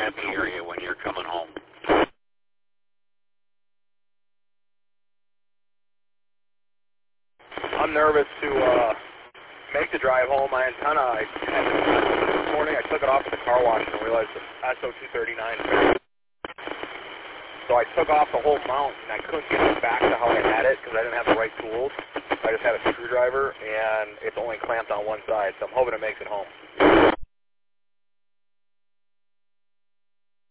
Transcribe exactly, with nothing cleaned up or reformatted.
clamping area when you're coming home. I'm nervous to uh, make the drive home. My antenna, I had it this morning, I took it off at the car wash and realized it's S O two thirty-nine. So I took off the whole mount, and I couldn't get it back to how I had it because I didn't have the right tools. I just had a screwdriver, and it's only clamped on one side, so I'm hoping it makes it home.